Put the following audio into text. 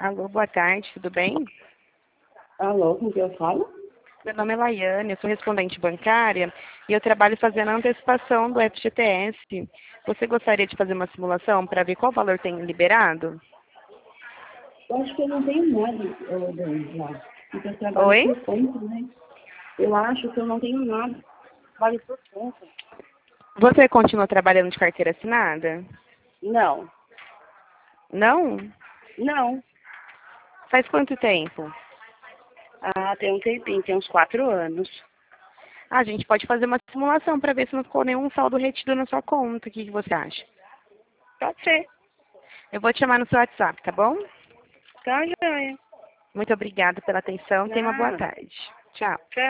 Alô, boa tarde, tudo bem? Alô, com quem eu falo? Meu nome é Laiane, eu sou respondente bancária e eu trabalho fazendo a antecipação do FGTS. Você gostaria de fazer uma simulação para ver qual valor tem liberado? Eu acho que eu não tenho nada, Dani, lá. Porque eu trabalho Oi? por conta, né? Eu acho que eu não tenho nada. Trabalho por conta. Você continua trabalhando de carteira assinada? Não, Não? não. Faz quanto tempo? Ah, tem um tempinho, tem uns 4 anos. A gente pode fazer uma simulação para ver se não ficou nenhum saldo retido na sua conta. O que você acha? Pode ser. Eu vou te chamar no seu WhatsApp, tá bom? Tá, joia. Muito obrigada pela atenção. Tenha uma boa Nada. tarde. Tchau. Tchau.